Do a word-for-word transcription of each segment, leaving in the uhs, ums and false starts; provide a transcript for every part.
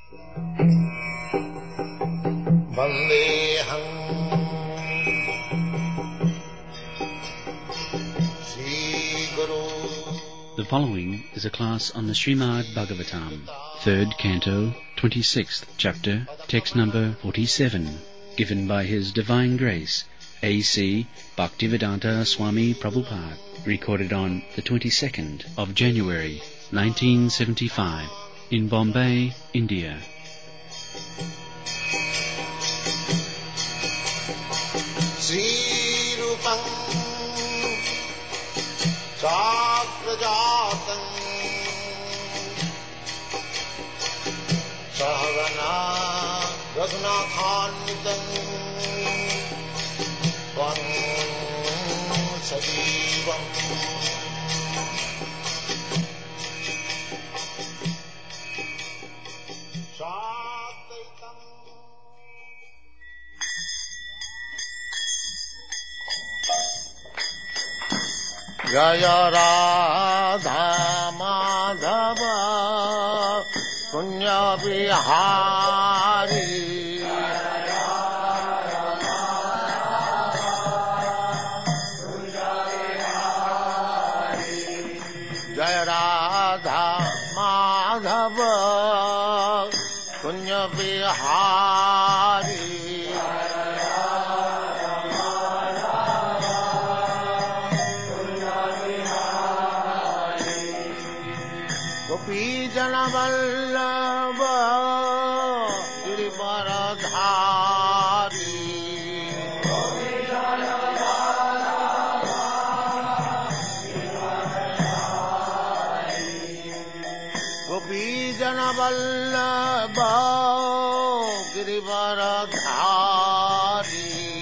Vandeham Shri Guru. The following is a class on the Srimad Bhagavatam, third canto, twenty-sixth chapter, text number forty-seven, given by His Divine Grace, A C Bhaktivedanta Swami Prabhupada, recorded on the twenty-second of January, nineteen seventy-five, in Bombay, India. Sri Rupam Sakrajatam Sahagana Raghunathanvitam Tvam Sajivam Sadaitam Jaya Radha Madhava Punya Bihari Jaya Radha Madhava Punya Bihari Janavallabha Girivaradhari Gopi Janavallabha Girivaradhari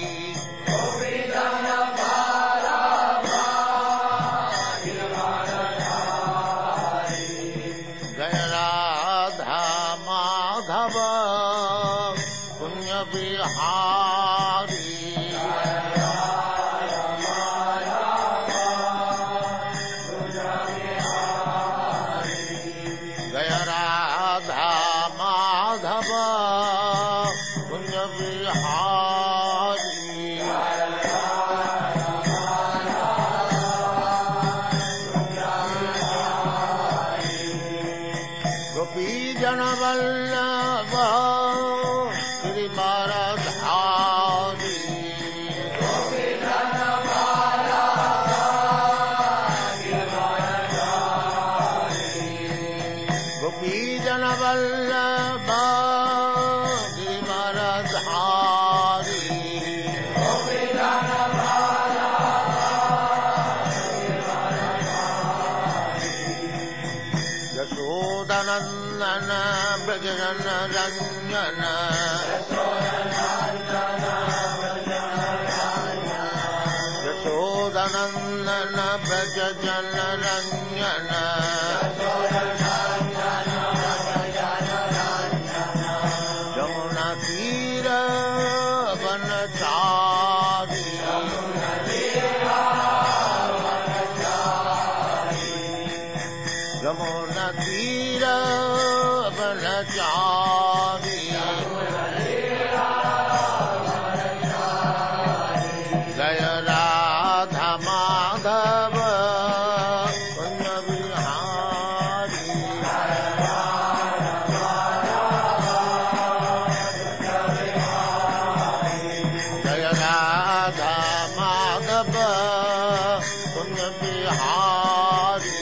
Yashodanandana Brajajana Ranjana Jamuna Tira Vanachari Jamuna Tira Vanachari Jaya Radha Madhava Punya Bihari Jaya Radha Madhava Punya Bihari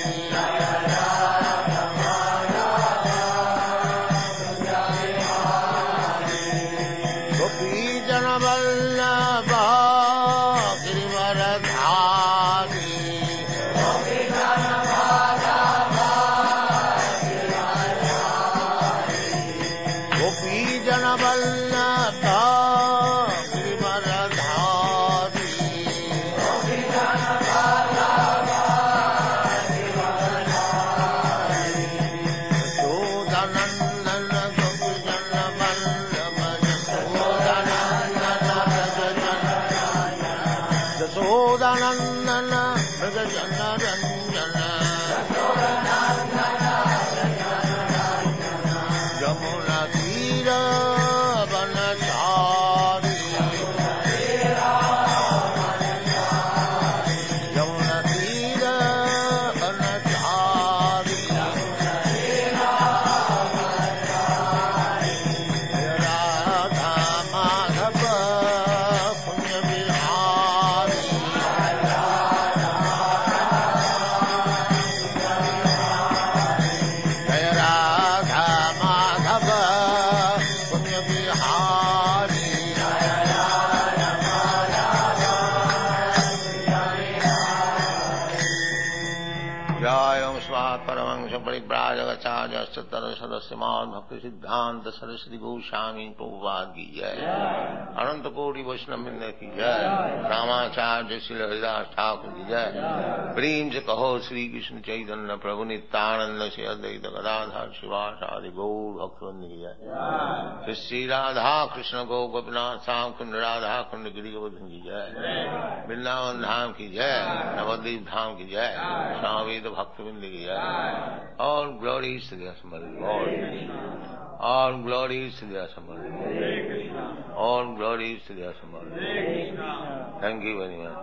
संप्राजगचार्यस्य तरसदस्यमान् भक्ति सिद्धांत सरस्वती गोस्वामी प्रभुपाद की जय, अनंत कोटि वैष्णववृंद की जय, रामाचार्य श्री हरिदास ठाकुर की जय। प्रेम से कहो श्री कृष्ण चैतन्य प्रभु नित्यानंद से अद्वैत गदाधर शिवासादि गौर भक्तवृंद की जय। श्री श्री राधा कृष्ण गो गोपीनाथ श्याम कुंड राधा कुंड गिरि गोवर्धन की जय, वृंदावन धाम की जय, नवद्वीप धाम की जय, स्वावेद भक्तवृंद की जय। All glories to the Assembled Lord. All glories to the Assembled Lord. All glories to the Assembled Lord. Thank you very much.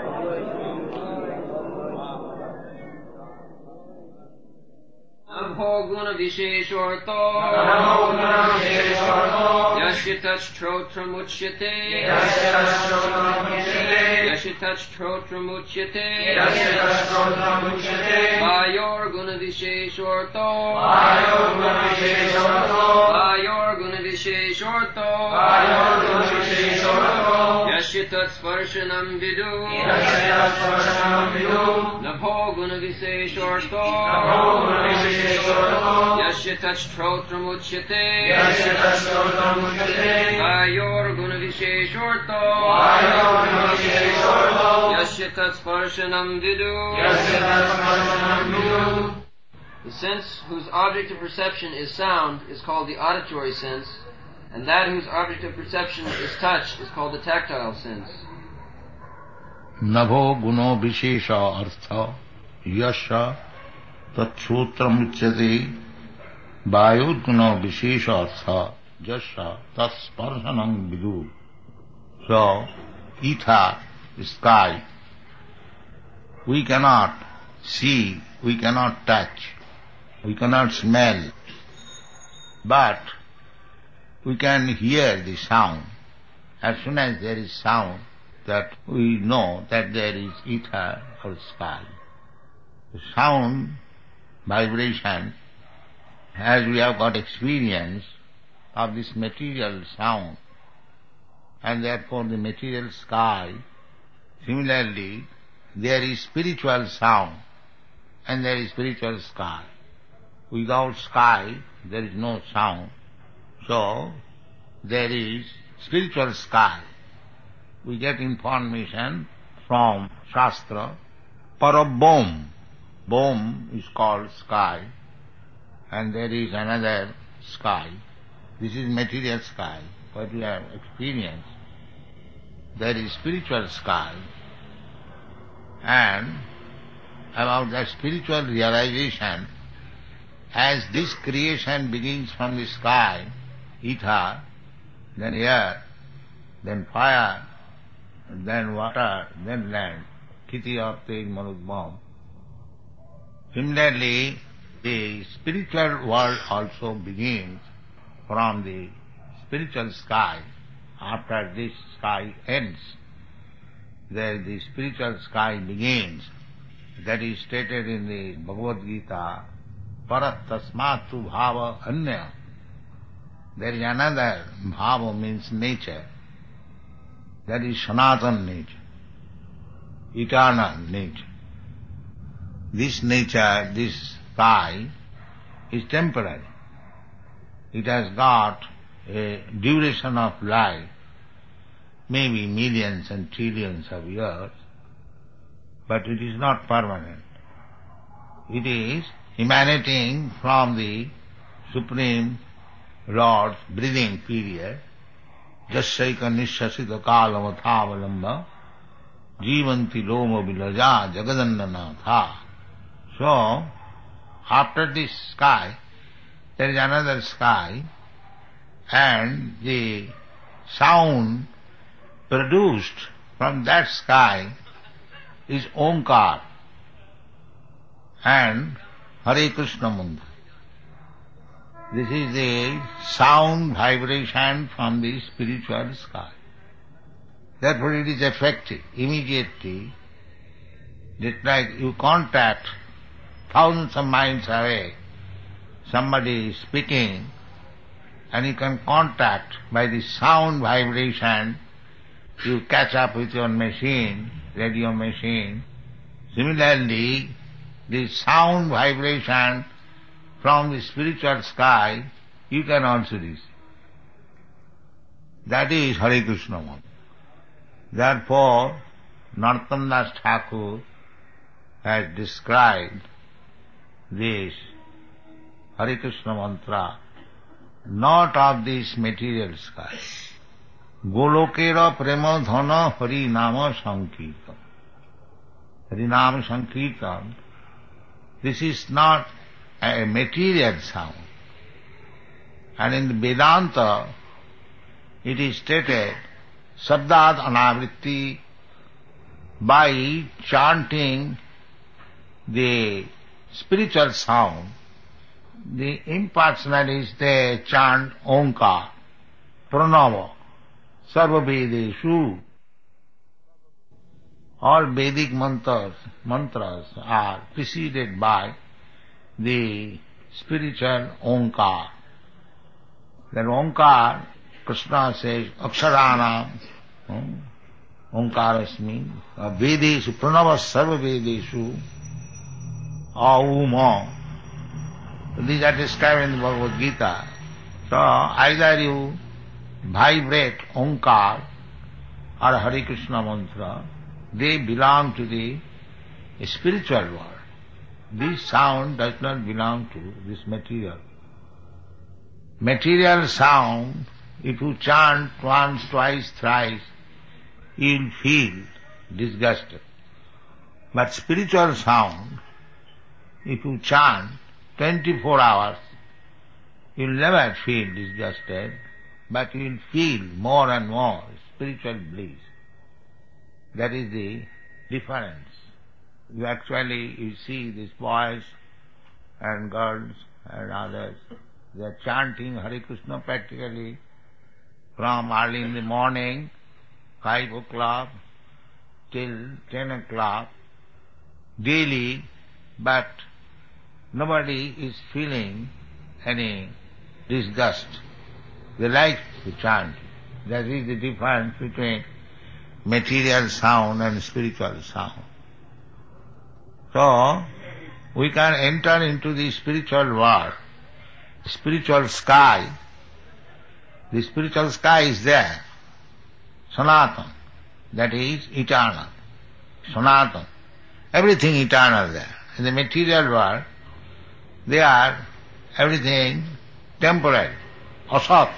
Namo guna visheshorto Yashitach trotramuchyate Yashitach trotramuchyate Vayor guna visheshorto Vayor guna visheshorto Yashitach sparshanam vidu Namo guna visheshorto Yashitach trotramuchyate Vayor guna visheshorto Yashitach sparshanam vidu. The sense whose object of perception is sound is called the auditory sense, and that whose object of perception is touch is called the tactile sense. Nabho guno vishesha artha yasha तच्छोत्रमुच्यते वायुर्गुणो विशेषार्थ जस्या तत्स्पर्शनं विदु. So, ether, sky, we cannot see, we cannot touch, we cannot smell, but we can hear the sound. As soon as there is sound, that we know that there is ether or sky. The sound, vibration, as we have got experience of this material sound, and therefore the material sky, similarly there is spiritual sound and there is spiritual sky. Without sky there is no sound, so there is spiritual sky. We get information from Shastra, Parabom. Bom is called sky, and there is another sky. This is material sky, what we have experienced. There is spiritual sky, and about that spiritual realization, as this creation begins from the sky, ether, then air, then fire, then water, then land, Kiti Artej Manudbam. Similarly, the spiritual world also begins from the spiritual sky. After this sky ends, there the spiritual sky begins. That is stated in the Bhagavad Gita, Parat tasmatu bhava anya. There is another, bhava means nature. That is Sanatan nature, eternal nature. This nature, this sky, is temporary. It has got a duration of life, maybe millions and trillions of years, but it is not permanent. It is emanating from the Supreme Lord's breathing period, Jasyaika nishasita kalamathavalamba, jivanti loma vilaja jagadannanatha. So, after this sky, there is another sky, and the sound produced from that sky is Omkar and Hare Krishna Mantra. This is the sound vibration from the spiritual sky. Therefore it is effective immediately. Just like you contact thousands of miles away, somebody is speaking, and you can contact by the sound vibration, you catch up with your machine, radio machine. Similarly, the sound vibration from the spiritual sky, you can also receive. That is Hare Krishna mantra. Therefore, Narottam Das Thakur has described this Hare Krishna mantra not of this material sky. Golokera prema dhana hari nama sankirtan. Hari nama sankirtan. This is not a material sound. And in the Vedanta, it is stated, Sabdad Anavritti, by chanting the spiritual sound, the impersonalists, they chant Omkar, Pranava, Sarva Vedeshu. All Vedic mantras, mantras are preceded by the spiritual Omkar. That Omkar, Krishna says, Aksharanam, Omkarasmi, Vedeshu, Pranava Sarva Vedeshu, Auma. These are described in the Bhagavad Gita. So either you vibrate Omkar or Hare Krishna mantra, they belong to the spiritual world. This sound does not belong to this material. Material sound, if you chant once, twice, thrice, you will feel disgusted. But spiritual sound, if you chant twenty-four hours, you will never feel disgusted, but you will feel more and more spiritual bliss. That is the difference. You actually, you see these boys and girls and others, they are chanting Hare Krishna practically from early in the morning, five o'clock, till ten o'clock, daily, but nobody is feeling any disgust. They like to chant. That is the difference between material sound and spiritual sound. So, we can enter into the spiritual world, spiritual sky. The spiritual sky is there, Sanatan, that is eternal. Sanatan, everything eternal there. In the material world, they are everything temporary, asat.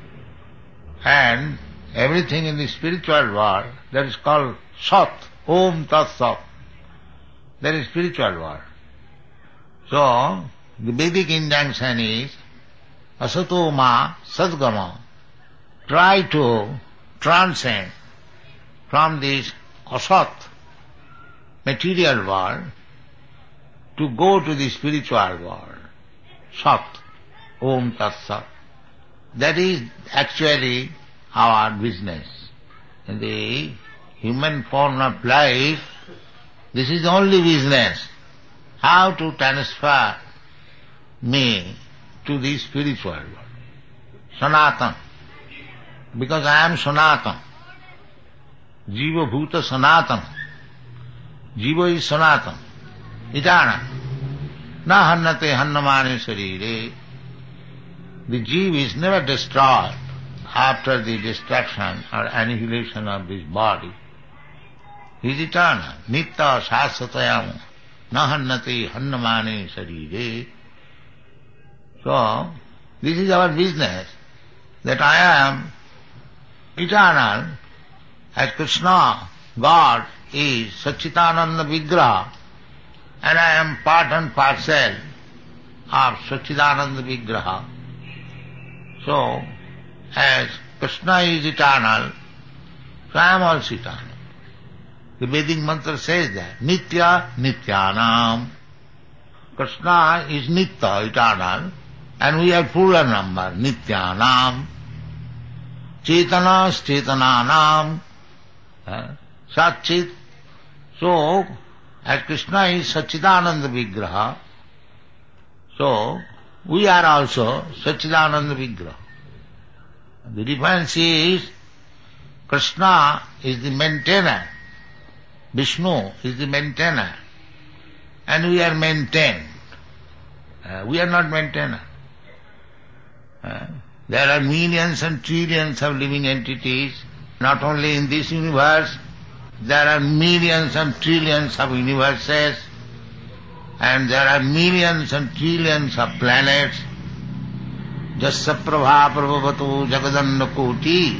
And everything in the spiritual world, that is called Sat, Om Tat Sat. That is spiritual world. So, the Vedic injunction is Asato Ma Sadgama. Try to transcend from this asat, material world, to go to the spiritual world. Sat, Om Tat Sat. That is actually our business. In the human form of life, this is the only business. How to transfer me to the spiritual world. Sanatan. Because I am Sanatan. Jiva Bhuta Sanatan. Jiva is Sanatan. Eternal. Na hannate hannamane sarire. The Jiva is never destroyed after the destruction or annihilation of this body. He is eternal. Nitya sasatayam na hannate hannamane sarire. So, this is our business, that I am eternal, as Krishna, God, is Satchitananda Vigraha, and I am part and parcel of Satchitananda Vigraha. So, as Krishna is eternal, so I am also eternal. The Vedic mantra says that, Nitya Nityanam. Krishna is Nitya, eternal, and we are plural number, Nityanam. Chetana Chetananam. Satchit. So, as Krishna is Satchidananda Vigraha, so we are also Satchidananda Vigraha. The difference is, Krishna is the maintainer, Vishnu is the maintainer, and we are maintained. Uh, we are not maintainer. Uh, there are millions and trillions of living entities, not only in this universe, there are millions and trillions of universes, and there are millions and trillions of planets. Jasya prabha prabhavato jagadanda koti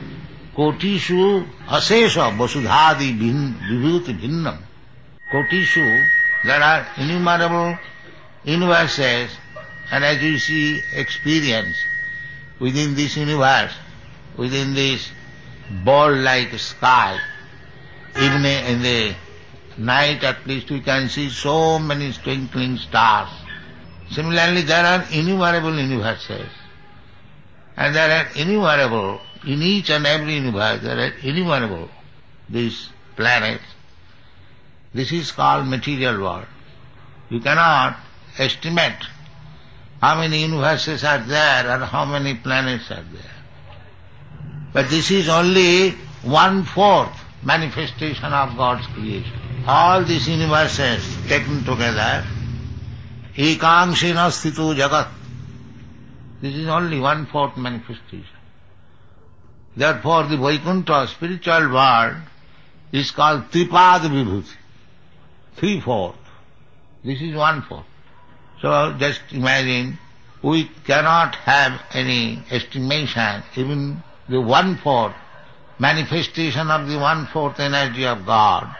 kotishu asesha vasudhadi vibhuti bhinnam. Kotishu, there are innumerable universes, and as you see, experience within this universe, within this ball-like sky, even in the night at least we can see so many twinkling stars. Similarly, there are innumerable universes, and there are innumerable, in each and every universe there are innumerable these planets. This is called material world. You cannot estimate how many universes are there or how many planets are there. But this is only one-fourth manifestation of God's creation. All these universes taken together, ekangsena sthito jagat. This is only one-fourth manifestation. Therefore the Vaikuntha, spiritual world, is called Tripad Vibhuti. Three-fourth. This is one-fourth. So just imagine, we cannot have any estimation, even the one-fourth manifestation of the one-fourth energy of God,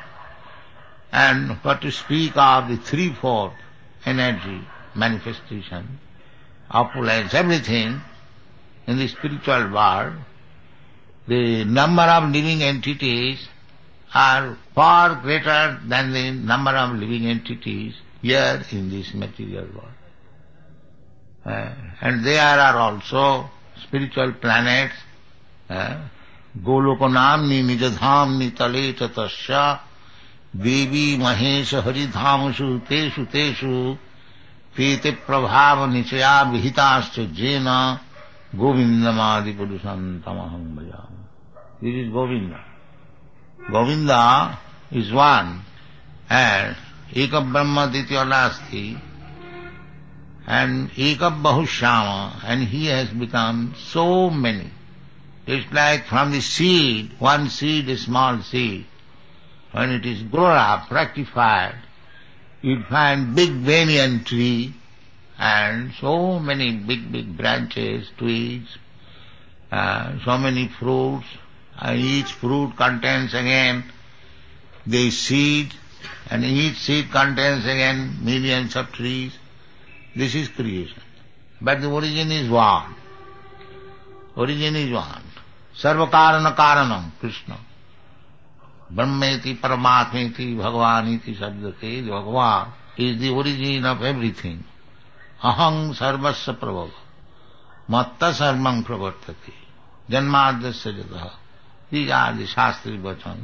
and what to speak of the three-fourth energy manifestation, opulence, everything in the spiritual world. The number of living entities are far greater than the number of living entities here in this material world. Uh, and there are also spiritual planets. Uh, Golokanamni nijadhamni tale tatasya devi mahesha haridhamashu teshu teshu pete prabhava nichaya vihitascha jena govindamadi purusam tamaham bhajami. This is Govinda. Govinda is one, and Eka Brahma Ditya Nasti, and Eka Bahushyama, and he has become so many. It's like from the seed, one seed, a small seed. When it is grown up, rectified, you'll find big banyan tree, and so many big, big branches, twigs, uh, so many fruits, and each fruit contains again the seed, and each seed contains again millions of trees. This is creation. But the origin is one. Origin is one. Sarva karana karanam, Krishna. Brahmeti paramatmeti bhagavaniti sabdate. Bhagavan is the origin of everything. Aham sarvasya prabhava. Matta sarvam pravartati. Janmadasya jataha. These are the Shastri Vachan.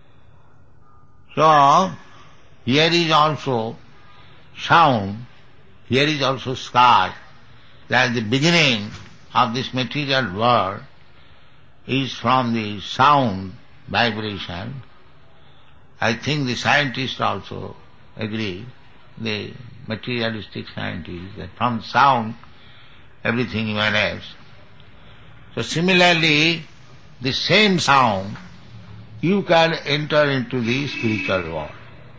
So, here is also sound, here is also sky. That the beginning of this material world is from the sound vibration. I think the scientists also agree, the materialistic scientists, that from sound everything emanates. So similarly, the same sound, you can enter into the spiritual world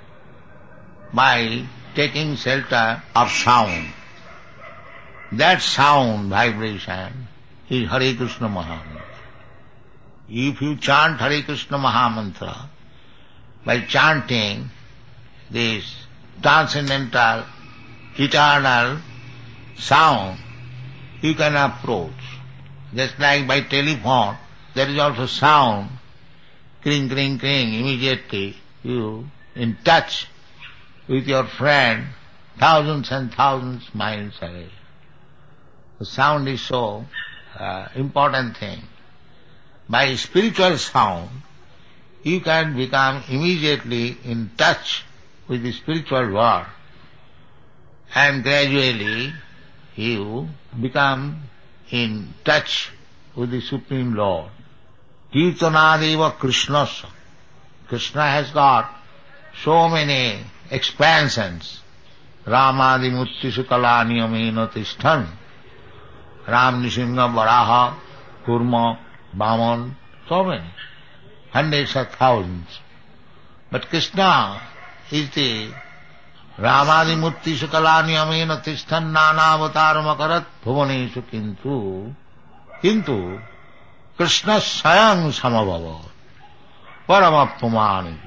by taking shelter of sound. That sound vibration is Hare Krishna Mahamantra. If you chant Hare Krishna Mahamantra, by chanting this transcendental, eternal sound, you can approach. Just like by telephone, there is also sound, kring, kring, kring, immediately you in touch with your friend thousands and thousands miles away. The sound is so uh, important thing. By spiritual sound, you can become immediately in touch with the spiritual world, and gradually you become in touch with the Supreme Lord. Kirtanadeva Krishnasya. Krishna has got so many expansions Ramadi Murti Sukala Niyamena Tishtan, Ram Nishinga Varaha, Kurma, Vaman, so many, hundreds of thousands. But Krishna is the Ramadi Murti Sukala Niyamena Tishtan Nana Avataram Akarat Bhuvaneshu Kintu, Kintu, Krishna Sayang Samabhava, Paramappumaniji.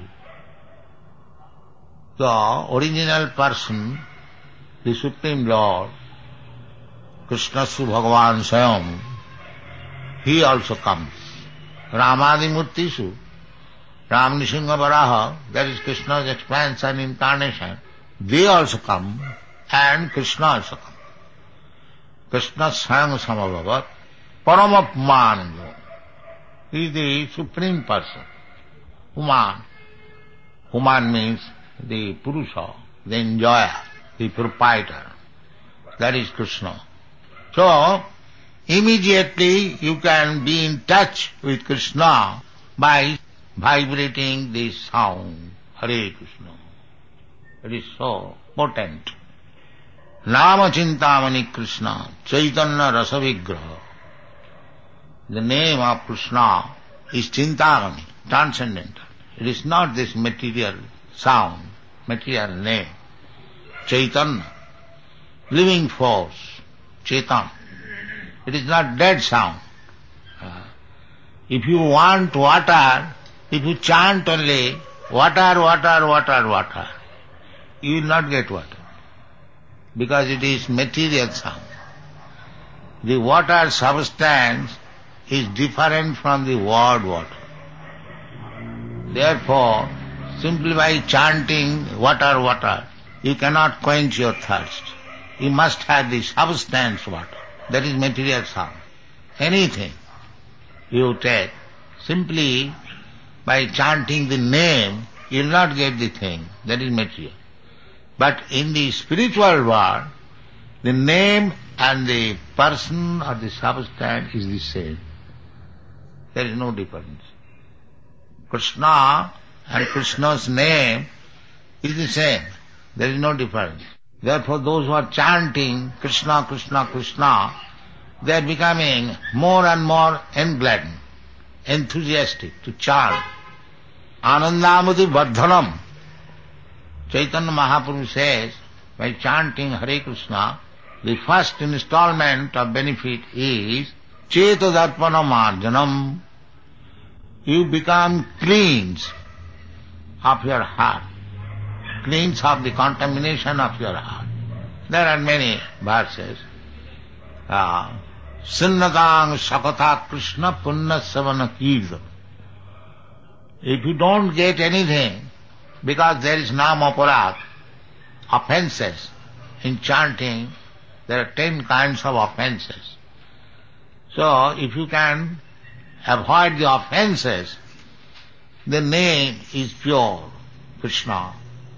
The original person, the Supreme Lord, Krishna Su Bhagavan Sayam, he also comes. Ramadi Murtisu, Ram Nishinga Varaha, that is Krishna's expansion, incarnation, they also come, and Krishna also comes. Krishna Sayam Samabhava, Paramappumaniji. He is the Supreme Person, Human. Human means the Purusha, the enjoyer, the proprietor. That is Krishna. So, immediately you can be in touch with Krishna by vibrating this sound, Hare Krishna. It is so potent. Nama Chintamani Krishna, Chaitanya Rasa Vigraha. The name of Krishna is Chintamani, transcendental. It is not this material sound, material name. Chaitanya, living force, Chaitanya. It is not dead sound. Uh, if you want water, if you chant only water, water, water, water, you will not get water, because it is material sound. The water substance is different from the word water. Therefore, simply by chanting water, water, you cannot quench your thirst. You must have the substance water. That is material sound. Anything you take, simply by chanting the name, you will not get the thing. That is material. But in the spiritual world, the name and the person or the substance is the same. There is no difference. Krishna and Krishna's name is the same. There is no difference. Therefore those who are chanting Krishna, Krishna, Krishna, they are becoming more and more engladdened, enthusiastic to chant. Anandamati Vardhanam. Chaitanya Mahaprabhu says, by chanting Hare Krishna, the first installment of benefit is Chetadarpana Marjanam. You become cleansed of your heart, cleansed of the contamination of your heart. There are many verses. Uh, Sinnatang Sakata Krishna Punna Savana Kirtan. If you don't get anything, because there is Nama Aparat, offenses, in chanting, there are ten kinds of offenses. So, if you can avoid the offenses, the name is pure, Krishna.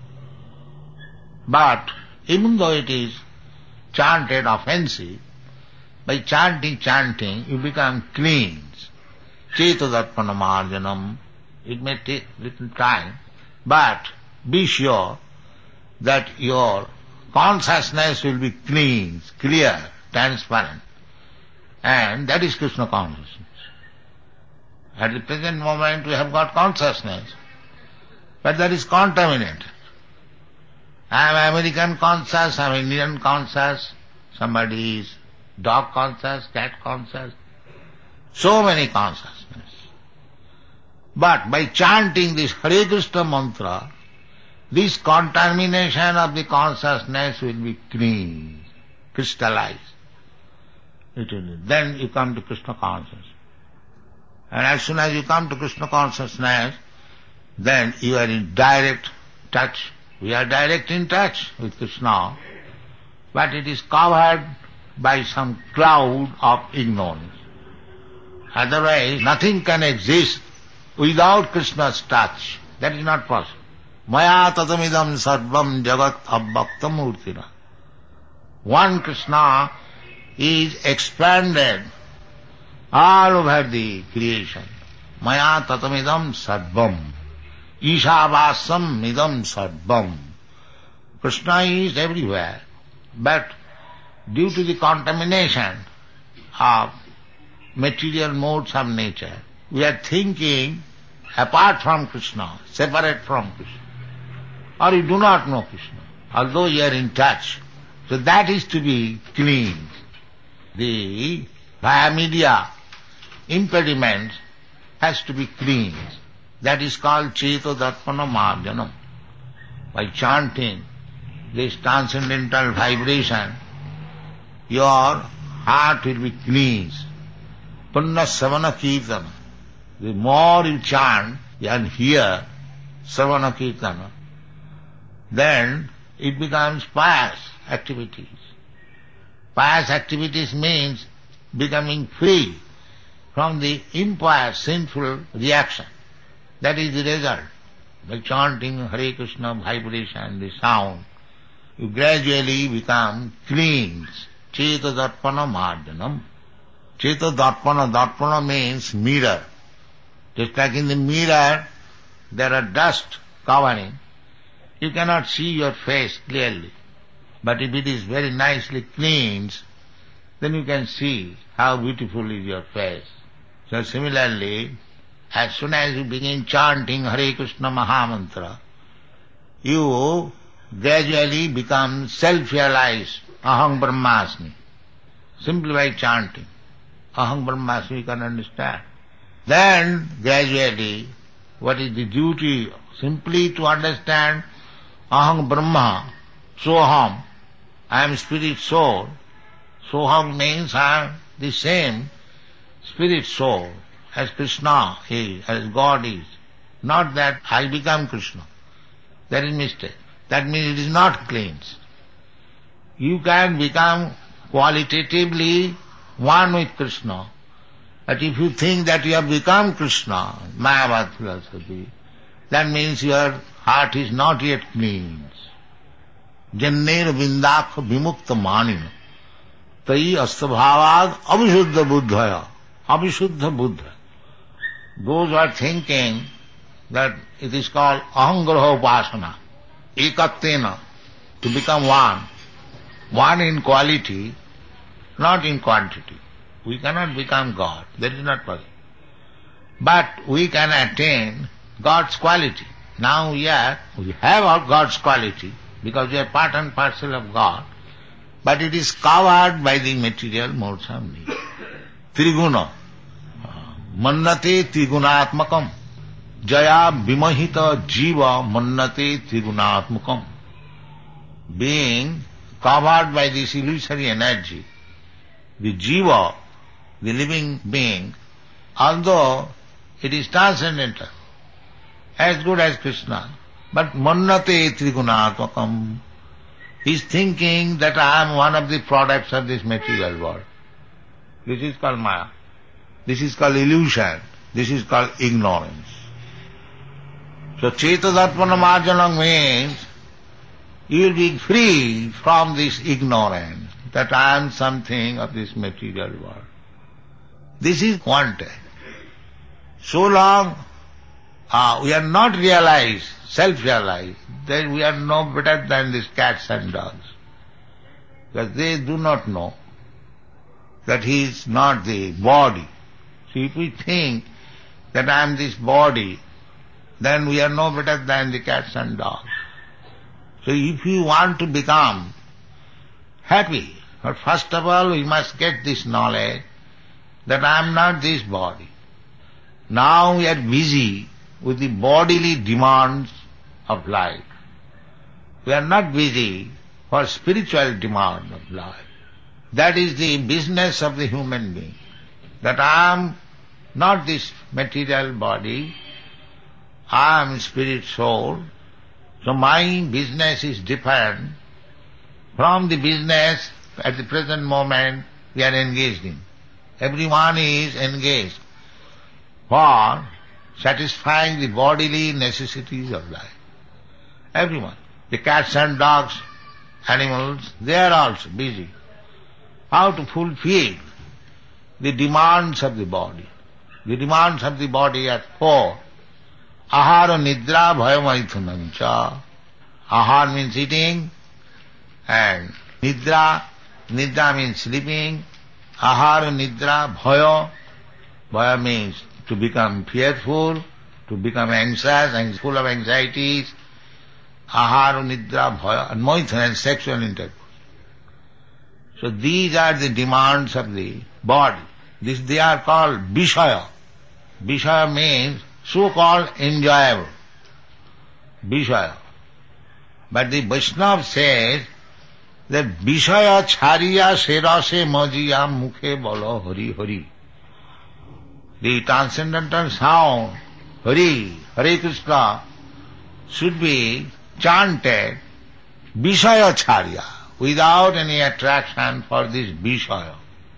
But even though it is chanted offensive, by chanting, chanting, you become clean. Chetadarpana marjanam. It may take little time, but be sure that your consciousness will be clean, clear, transparent. And that is Krishna consciousness. At the present moment we have got consciousness, but that is contaminated. I am American conscious, I am Indian conscious, somebody is dog conscious, cat conscious, so many consciousness. But by chanting this Hare Krishna mantra, this contamination of the consciousness will be clean, crystallized. It will, then you come to Krishna consciousness. And as soon as you come to Krishna consciousness, then you are in direct touch. We are direct in touch with Krishna, but it is covered by some cloud of ignorance. Otherwise, nothing can exist without Krishna's touch. That is not possible. Maya tatamidam sarvam jagat abbakta murtina. One Krishna is expanded all over the creation. Maya tatamidam sarvam. Ishavasam idam sarvam. Krishna is everywhere, but due to the contamination of material modes of nature, we are thinking apart from Krishna, separate from Krishna. Or you do not know Krishna, although you are in touch. So that is to be cleansed. The via media impediment has to be cleansed. That is called Cheto Darpana Marjanam. By chanting this transcendental vibration, your heart will be cleansed. Punna Savana Kirtana. The more you chant and hear Savana Kirtana, then it becomes pious activities. Pious activities means becoming free from the impious, sinful reaction. That is the result. By chanting Hare Krishna vibration, the sound, you gradually become cleansed. Cheta Darpana Marjanam. Cheta Darpana, Darpana means mirror. Just like in the mirror there are dust covering, you cannot see your face clearly. But if it is very nicely cleansed, then you can see how beautiful is your face. So similarly, as soon as you begin chanting Hare Krishna Mahamantra, you gradually become self-realized, Aham Brahmasmi. Simply by chanting, Aham Brahmasmi, you can understand. Then gradually, what is the duty? Simply to understand Aham Brahma, Soham, I am spirit soul. Soham means I am the same spirit soul as Krishna is, as God is. Not that I become Krishna. That is mistake. That means it is not cleansed. You can become qualitatively one with Krishna. But if you think that you have become Krishna, Mayavad philosophy, that means your heart is not yet cleansed. Janner vindakha vimukta manina tai astabhavad abhishuddha buddhaya. Abhishuddha buddha. Those who are thinking that it is called ahangraha upasana, ekattena, to become one, one in quality, not in quantity. We cannot become God. That is not possible. But we can attain God's quality. Now we are, we have our God's quality because we are part and parcel of God, but it is covered by the material modes of nature. Triguna. Mannate trigunatmakam. Jaya vimahita jiva mannate trigunatmakam. Being covered by this illusory energy, the jiva, the living being, although it is transcendental, as good as Krishna, but mannate trigunatmakam, he is thinking that I am one of the products of this material world. This is called maya. This is called illusion. This is called ignorance. So Chetadarpana Marjanam means you will be free from this ignorance that I am something of this material world. This is wanted. So long uh, we are not realized, self-realized, then we are no better than these cats and dogs. Because they do not know that he is not the body. So if we think that I am this body, then we are no better than the cats and dogs. So if you want to become happy, but first of all we must get this knowledge that I am not this body. Now we are busy with the bodily demands of life. We are not busy for spiritual demand of life. That is the business of the human being. That I am not this material body, I am spirit soul, so my business is different from the business at the present moment we are engaged in. Everyone is engaged for satisfying the bodily necessities of life. Everyone. The cats and dogs, animals, they are also busy. How to fulfill the demands of the body. The demands of the body are four. Ahara nidra bhayamaithunancha. Ahar means eating, and nidra, nidra means sleeping. Ahara, nidra, bhaya. Bhaya means to become fearful, to become anxious and full of anxieties. Ahara, nidra, bhaya, and moithan and sexual intercourse. So these are the demands of the body. This they are called vishaya. Vishaya means so-called enjoyable. Vishaya. But the Vaishnava says that Vishaya chariya serase majiya mukhe bolo hari hari. The transcendental sound, Hari, Hare Krishna, should be chanted Vishaya charya, without any attraction for this Vishaya.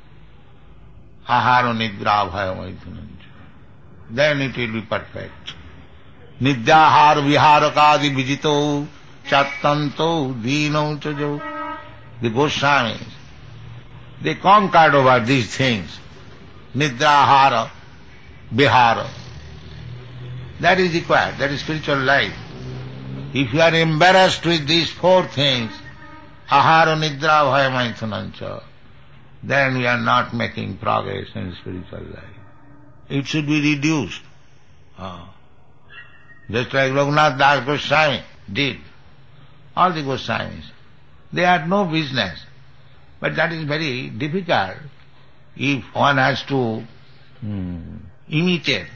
Ahara nidra bhaya maithunancha. Then it will be perfect. Nidyahar viharakadi vijito chattanto dino chajo. The Goswamis, they conquered over these things. Nidrahara, vihara. That is required, that is spiritual life. If you are embarrassed with these four things, ahara, nidra, bhaya, maithunancha, then we are not making progress in spiritual life. It should be reduced. Ah. Just like Raghunath Das Goswami did. All the Goswamis. They had no business. But that is very difficult if one has to hmm, imitate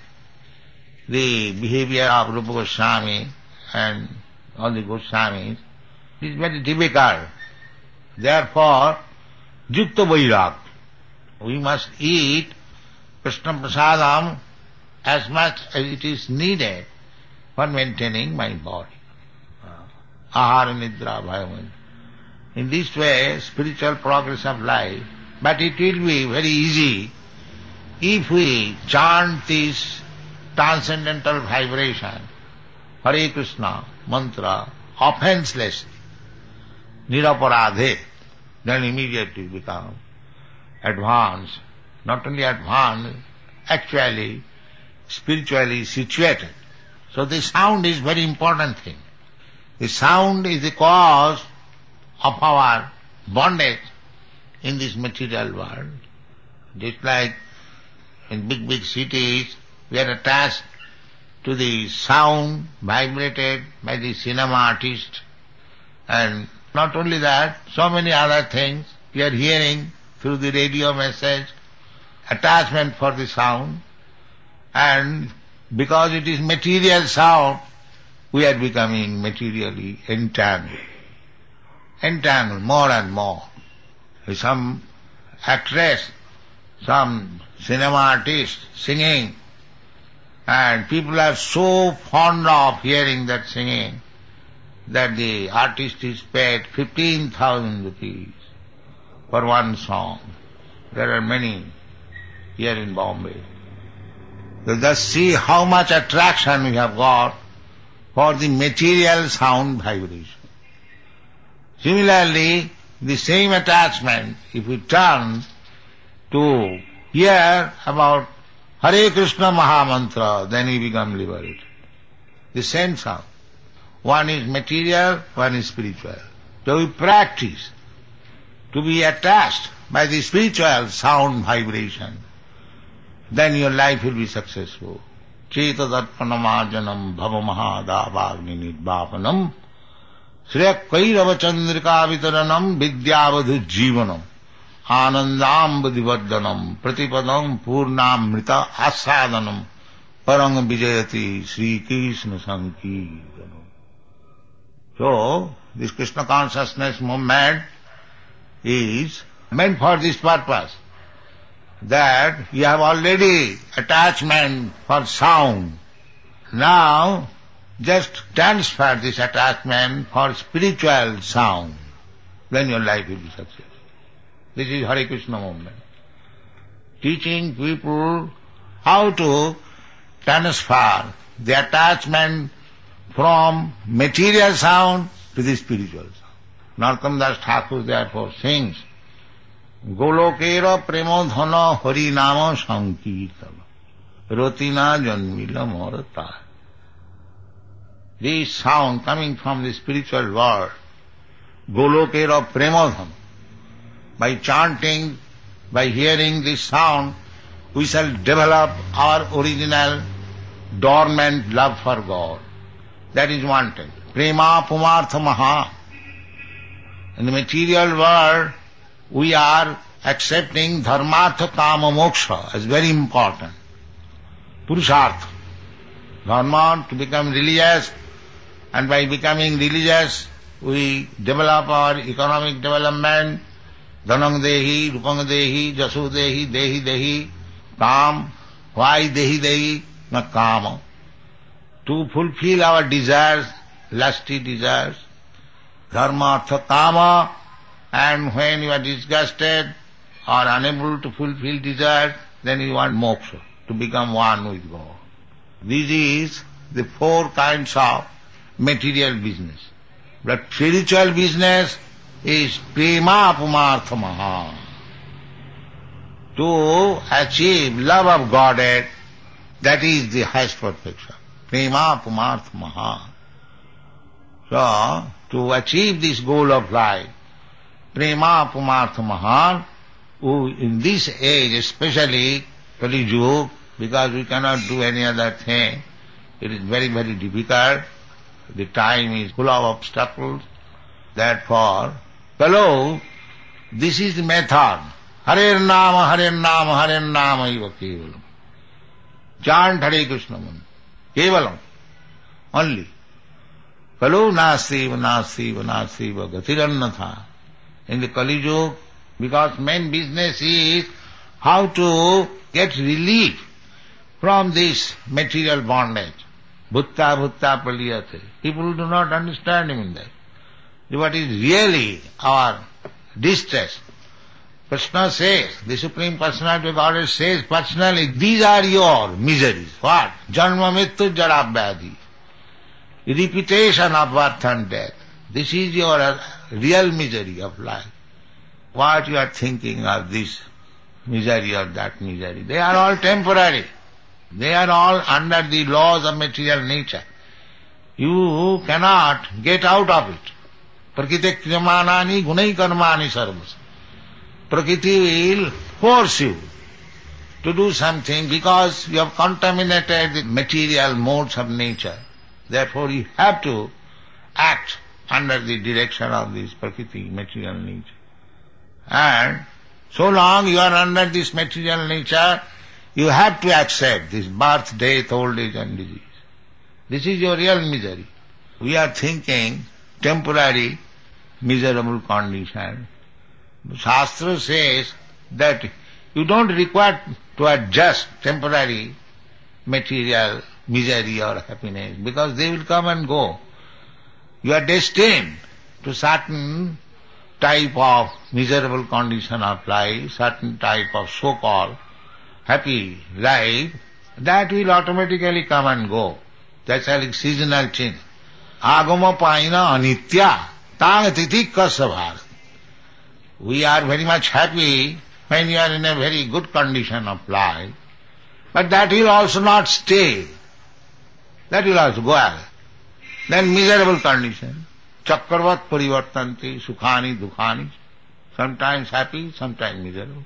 the behavior of Rupa Goswami and all the Goswamis. It is very difficult. Therefore, Yukta Vairag. We must eat Krishna Prasadam as much as it is needed for maintaining my body. Ahara, nidra, bhaya. In this way, spiritual progress of life, but it will be very easy if we chant this transcendental vibration, Hare Krishna mantra, offenselessly, niraparadhe, then immediately become advanced, not only advanced, actually spiritually situated. So the sound is very important thing. The sound is the cause of our bondage in this material world. Just like in big, big cities, we are attached to the sound vibrated by the cinema artist. And not only that, so many other things we are hearing through the radio message, attachment for the sound. And because it is material sound, we are becoming materially entangled. Entangled more and more. Some actress, some cinema artist singing, and people are so fond of hearing that singing that the artist is paid fifteen thousand rupees for one song. There are many here in Bombay. So just see how much attraction we have got for the material sound vibration. Similarly, the same attachment, if we turn to hear about Hare Krishna Mahamantra, then we become liberated. The same sound. One is material, one is spiritual. So we practice to be attached by the spiritual sound vibration. Then your life will be successful. Cheta darpanamajanam bhavamahadavagni nidvapanam Shreya Kairava Chandrika Vitaranam Vidyavadhu Jivanam Anandam Vadivardhanam Pratipadam Purnamrita Asadanam Parang Vijayati Sri Krishna Sankirtanam. So, this Krishna consciousness movement is meant for this purpose, that you have already attachment for sound. Now, just transfer this attachment for spiritual sound. Then your life will be successful. This is Hare Krishna movement. Teaching people how to transfer the attachment from material sound to the spiritual sound. Narottam Das Thakur therefore sings, Golokera premodhana hari nama sankirtana Rotina janmila morata. this sound coming from the spiritual world, Golokera Premadham. By chanting, by hearing this sound, we shall develop our original dormant love for God. That is one thing. Prema Pumartha Maha. In the material world, we are accepting dharmartha kama moksha as very important. Purushartha. Dharma to become religious, and by becoming religious, we develop our economic development. Dhanang dehi, rupang dehi, jasu dehi, dehi dehi, kam. Why dehi dehi? Na kama. To fulfill our desires, lusty desires, dharma, artha, kama, and when you are disgusted or unable to fulfill desires, then you want moksha, to become one with God. This is the four kinds of material business. But spiritual business is prema pumartha maha. To achieve love of Godhead, that is the highest perfection. Prema pumartha maha. So, to achieve this goal of life, prema pumartha maha, who in this age, especially Kali Yuga, because we cannot do any other thing, it is very, very difficult. The time is full of obstacles. Therefore, fellow, this is the method. Hare Nama, Hare Nama, Hare Nama eva kevalam. Chant Hare Krishna mantra. Kevalam. Only. Fellow, nastiva, nastiva, nastiva, gatirannatha. In the Kali Yuga, because main business is how to get relief from this material bondage. Bhutta bhutta paliyate. People do not understand even that. What is really our distress? Krishna says, the Supreme Personality of Godhead says personally, these are your miseries. What? Janma mrityu jara vyadhi. Repetition of birth and death. This is your real misery of life. What you are thinking of this misery or that misery? They are all temporary. They are all under the laws of material nature. You cannot get out of it. Prakriti kriyamanani gunai karmani sarvas. Prakriti will force you to do something because you have contaminated the material modes of nature. Therefore you have to act under the direction of this Prakriti, material nature. And so long you are under this material nature, you have to accept this birth, death, old age and disease. This is your real misery. We are thinking temporary, miserable condition. Shastra says that you don't require to adjust temporary material misery or happiness because they will come and go. You are destined to certain type of miserable condition of life, certain type of so-called happy life, that will automatically come and go. That's a seasonal change. Agama paina anitya tang titik kasabhar. We are very much happy when you are in a very good condition of life, but that will also not stay. That will also go away. Then miserable condition. Chakravat parivartanti sukhani dukhani. Sometimes happy, sometimes miserable.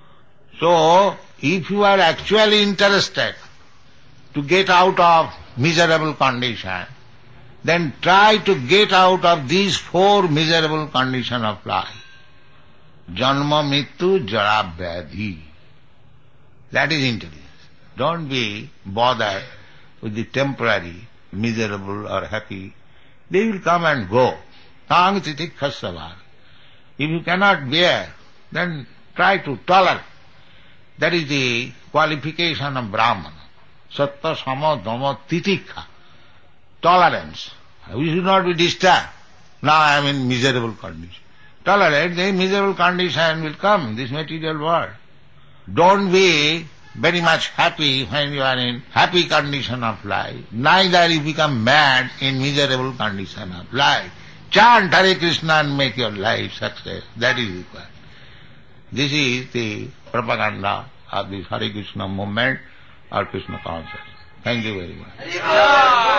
So, if you are actually interested to get out of miserable condition, then try to get out of these four miserable conditions of life. Janma, mrityu, jara, vyadhi. That is intelligence. Don't be bothered with the temporary, miserable or happy. They will come and go. Tang titik khasavar. If you cannot bear, then try to tolerate. That is the qualification of Brahmana. Sattva, sama, dhamma, titikha. Tolerance. We should not be disturbed. Now I am in miserable condition. Tolerate, the miserable condition will come in this material world. Don't be very much happy when you are in happy condition of life. Neither you become mad in miserable condition of life. Chant Hare Krishna and make your life success. That is required. This is the propaganda of this Hare Krishna movement or Krishna consciousness. Thank you very much.